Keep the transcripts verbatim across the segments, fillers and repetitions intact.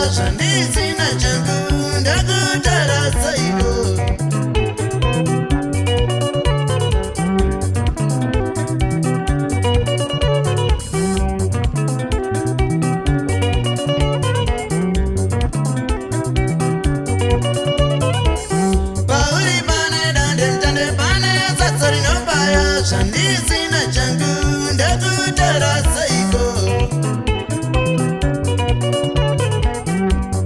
zvandisina changu ndakutara saiko. Pauri pane dande tande pane satsa rinobaya zvandisina changu ndakutara saiko.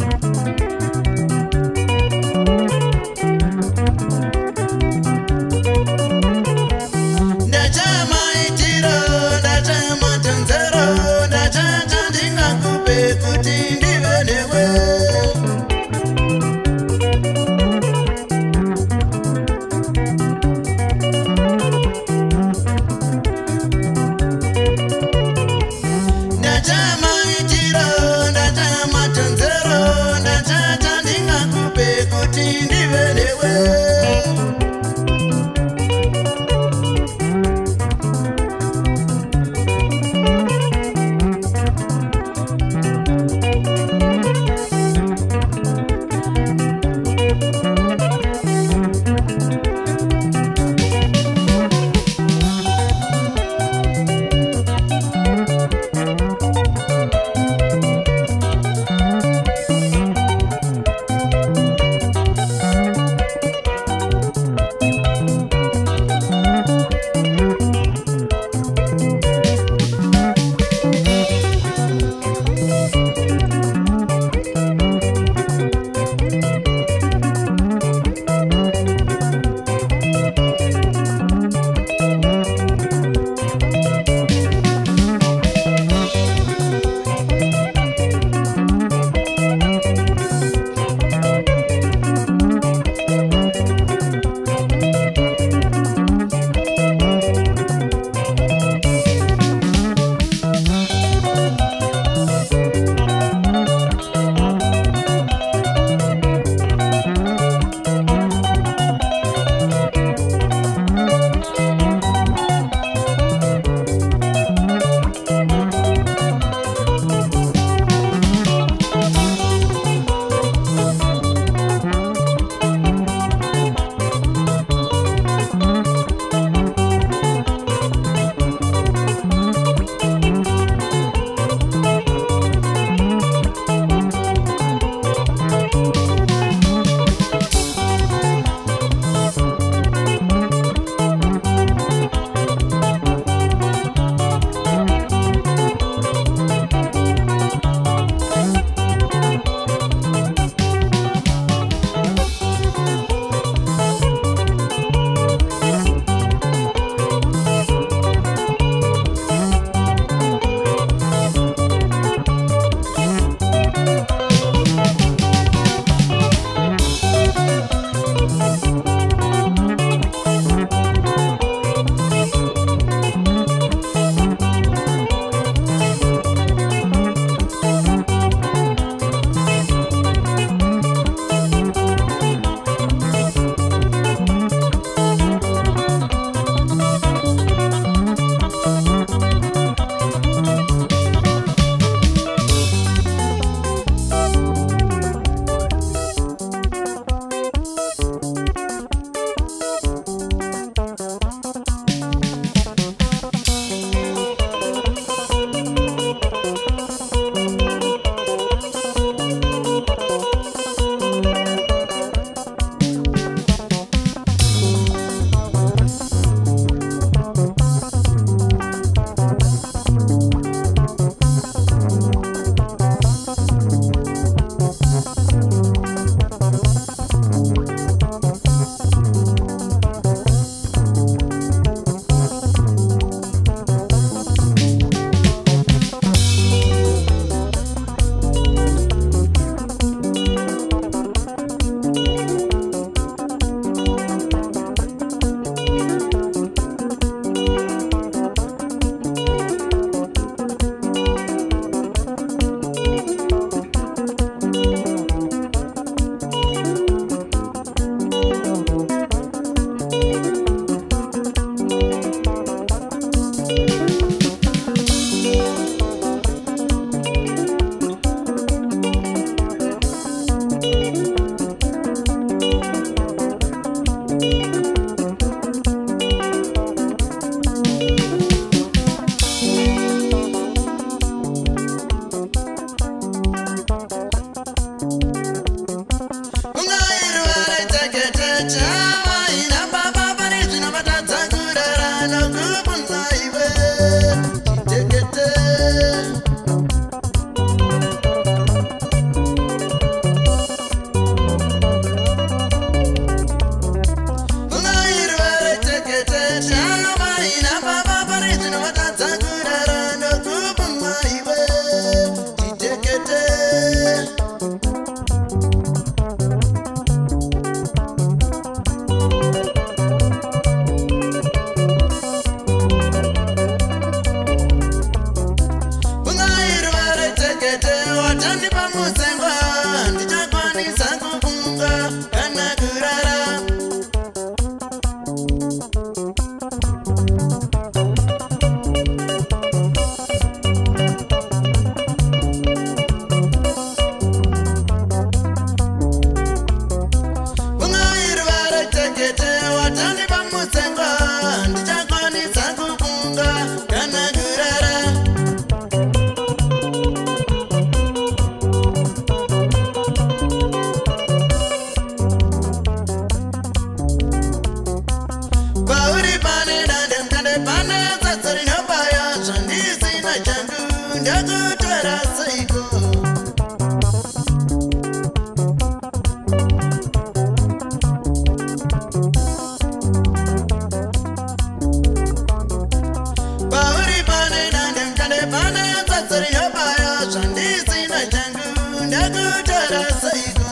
ndakutara saiko.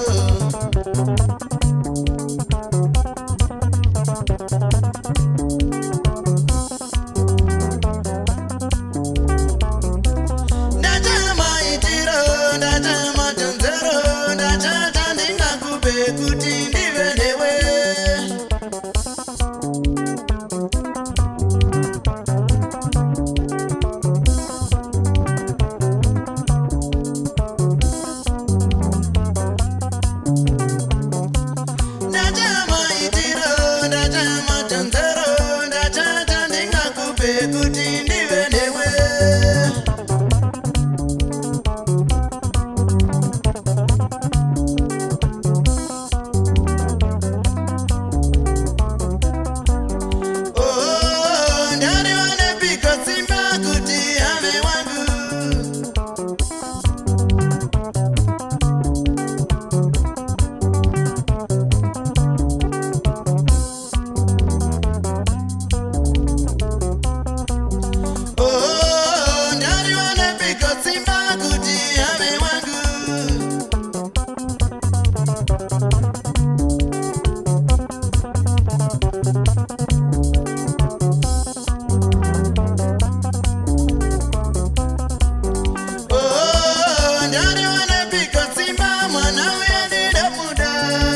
Ndachama itiro, ndachama tonzero, ndachata ndingakupe kuti ndive newe. Ndachama itiro, ndachama tonzero, ndachata ndingakupe kuti ndive newe. Oh, ndani wanapika simba kuti ame wangu. Oh, ndani wanapika simba kuti ame wangu. Oh, ndani wanapika simba mwana uyandida muda.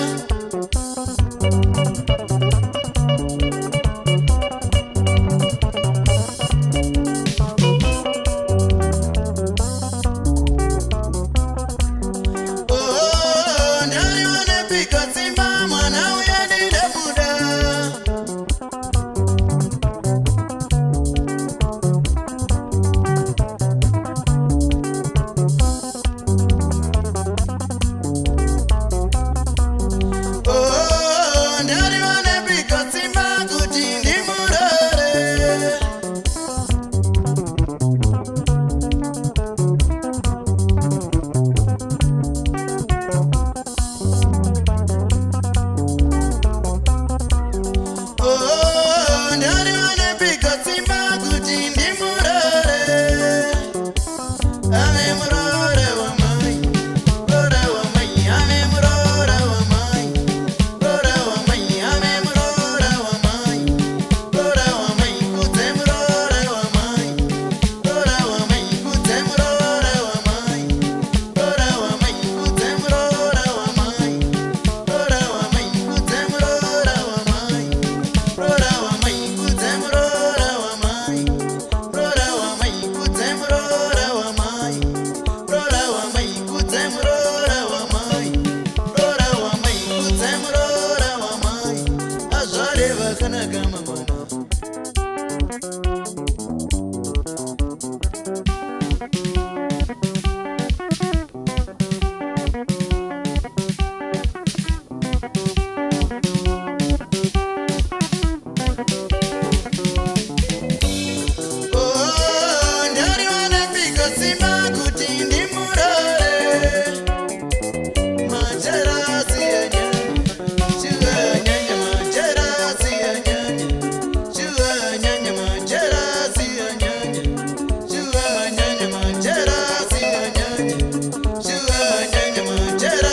Oh, ndani wanapika simba mwana uyandida muda. Oh, ndani wanapika simba kuti ndimurore. Oh, ndani wanapika simba kuti ndimurore. Ame murore wa mai, murore wa mai, ame murore wa mai, murore wa mai, ame murore wa mai, murore wa mai, kute murore wa mai, murore wa mai, kute murore wa mai, murore wa mai, kute murore wa mai, murore wa mai, kute murore wa mai, murore wa mai, kute murore wa mai, murore wa mai, kute murore wa mai, murore wa mai, kute murore wa mai, murore wa mai, kute murore wa mai. Azare vakana gama mwana. Oh, ndani wanapika simba kuti ndimurore. Macherasi ya nyanya, shuga nyanya, macherasi ya nyanya, shuga nyanya, macherasi ya nyanya, shuga nyanya, macherasi ya nyanya, shuga nyanya, macherasi